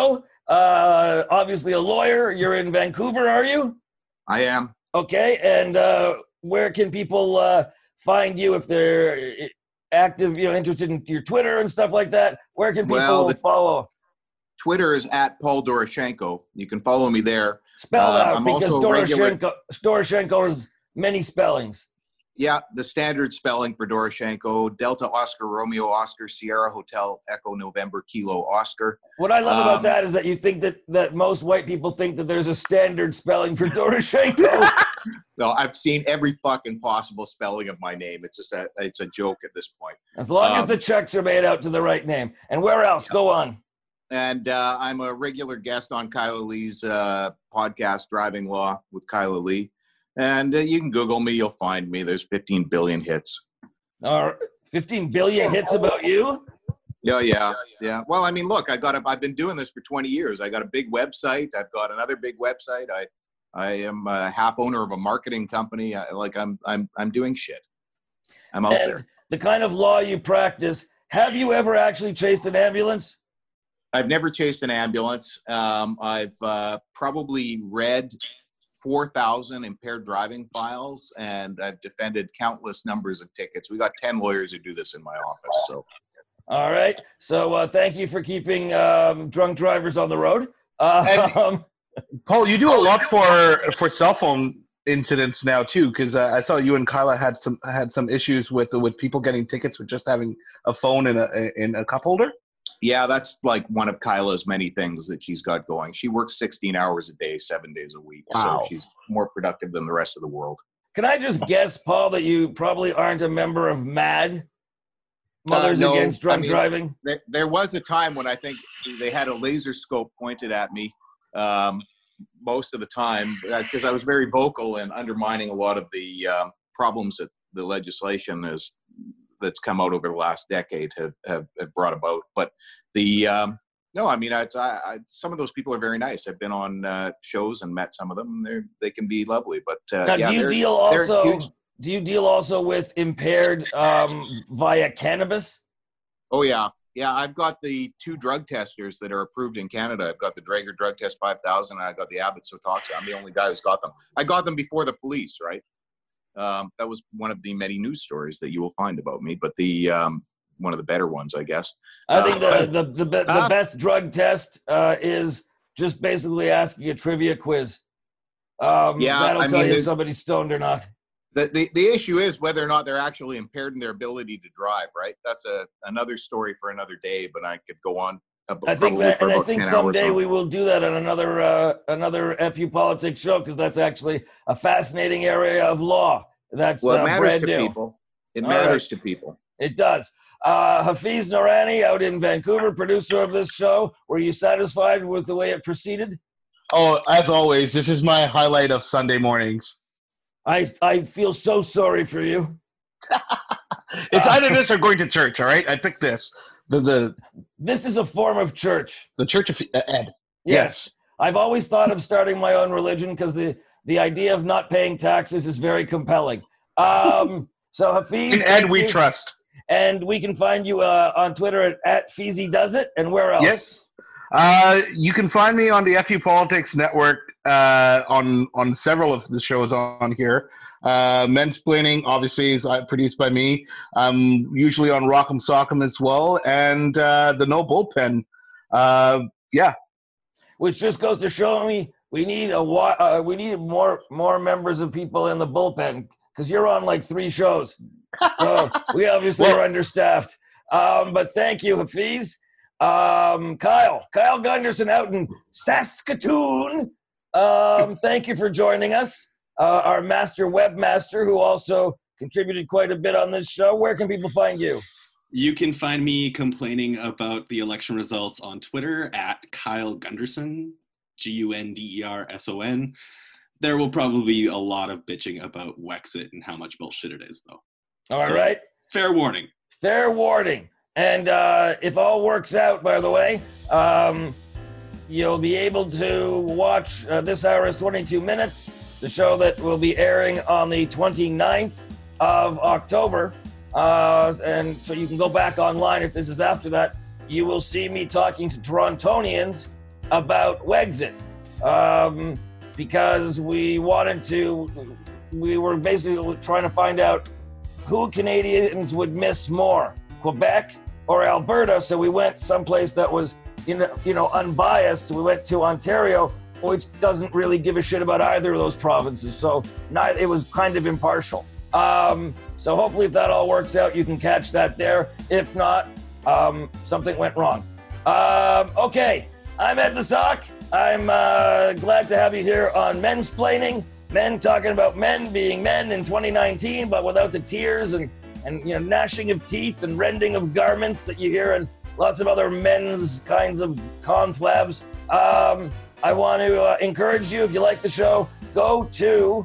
obviously a lawyer. You're in Vancouver, are you? I am. Okay, and where can people find you if they're active, interested in your Twitter and stuff like that? Where can people follow? Twitter is at Paul Doroshenko. You can follow me there. Spell out, I'm because also Doroshenko has many spellings. Yeah, the standard spelling for Doroshenko: Delta Oscar Romeo Oscar Sierra Hotel Echo November Kilo Oscar. What I love about that is that you think that most white people think that there's a standard spelling for Doroshenko. No, I've seen every fucking possible spelling of my name. It's just it's a joke at this point. As long as the checks are made out to the right name. And where else? Go on. And I'm a regular guest on Kyla Lee's podcast, Driving Law with Kyla Lee. And you can Google me. You'll find me. There's 15 billion hits. 15 billion hits about you? Yeah. Well, I mean, look, I've been doing this for 20 years. I got a big website. I've got another big website. I am a half owner of a marketing company. I'm doing shit. I'm out there. The kind of law you practice, have you ever actually chased an ambulance? I've never chased an ambulance. I've probably read 4,000 impaired driving files, and I've defended countless numbers of tickets. We got 10 lawyers who do this in my office. So, all right. So thank you for keeping drunk drivers on the road. Paul, you do a lot for cell phone incidents now too, because I saw you and Kyla had some issues with people getting tickets with just having a phone in a cup holder. Yeah, that's like one of Kyla's many things that she's got going. She works 16 hours a day, 7 days a week. Wow. So she's more productive than the rest of the world. Can I just guess, Paul, that you probably aren't a member of MAD, Mothers No, Against Drunk Driving? There was a time when I think they had a laser scope pointed at me most of the time, because I was very vocal in undermining a lot of the problems that the legislation that's come out over the last decade have brought about. But no, I mean, some of those people are very nice. I've been on shows and met some of them. They can be lovely. But now, do you deal also with impaired via cannabis? Oh yeah. I've got the 2 drug testers that are approved in Canada. I've got the Draeger Drug Test 5000, and I got the Abbott Sotoxa. I'm the only guy who's got them. I got them before the police, right? That was one of the many news stories that you will find about me, but the one of the better ones, I guess. I think the best drug test is just basically asking a trivia quiz. That'll tell you if somebody's stoned or not. The issue is whether or not they're actually impaired in their ability to drive, right? That's another story for another day, but I could go on. I think someday we will do that on another FU Politics show, because that's actually a fascinating area of law. That's it matters brand to new. people. It matters to people. It does. Hafiz Noorani out in Vancouver, producer of this show. Were you satisfied with the way it proceeded? Oh, as always, this is my highlight of Sunday mornings. I feel so sorry for you. It's either this or going to church, all right? I picked this. This is a form of church. The Church of Ed. Yes. I've always thought of starting my own religion because the idea of not paying taxes is very compelling. So Hafiz, in Ed we trust. And we can find you on Twitter at Feezy Does It, and where else? Yes. You can find me on the FU Politics Network on several of the shows on here. Mensplaining, obviously, is produced by me. I'm usually on Rock'em Sock'em as well, and the No Bullpen. Which just goes to show me we need more members of people in the bullpen, because you're on like 3 shows. So we obviously are understaffed. But thank you, Hafiz. Kyle Gunderson out in Saskatoon. Thank you for joining us. Our master webmaster, who also contributed quite a bit on this show. Where can people find you? You can find me complaining about the election results on Twitter at Kyle Gunderson, Gunderson. There will probably be a lot of bitching about Wexit and how much bullshit it is, though. All right. Fair warning. Fair warning. And if all works out, by the way, you'll be able to watch This Hour is 22 Minutes, the show that will be airing on the 29th of October. And so you can go back online if this is after that. You will see me talking to Torontonians about Wexit, because we were basically trying to find out who Canadians would miss more, Quebec or Alberta. So we went someplace that was, unbiased. We went to Ontario, which doesn't really give a shit about either of those provinces. So it was kind of impartial. So hopefully if that all works out, you can catch that there. If not, something went wrong. Okay, I'm Ed the Sock. I'm glad to have you here on Mensplaining. Men talking about men being men in 2019, but without the tears and gnashing of teeth and rending of garments that you hear in lots of other men's kinds of conflabs. I want to encourage you, if you like the show, go to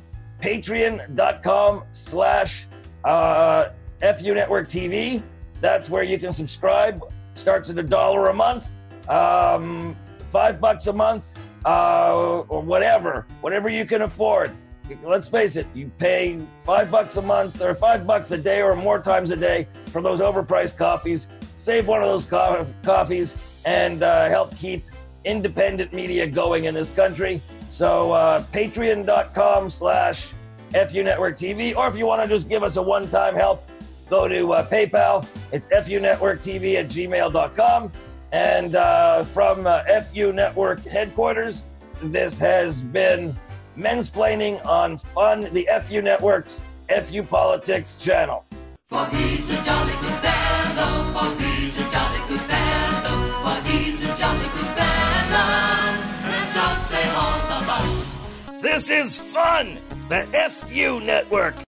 patreon.com/FU Network TV. That's where you can subscribe. Starts at $1 a month, $5 a month, or whatever you can afford. Let's face it, you pay $5 a month or $5 a day or more times a day for those overpriced coffees. Save one of those coffees and help keep independent media going in this country. So patreon.com/FU Network TV, or if you want to just give us a one-time help, go to PayPal. It's funetworktv@gmail.com. And from FU Network headquarters, this has been Mensplaining on Fun, the FU Network's FU Politics channel. For he's a jolly good fellow, for he's a jolly good fellow, for he's a jolly good fellow, let's all say all of us. This is fun, the FU Network.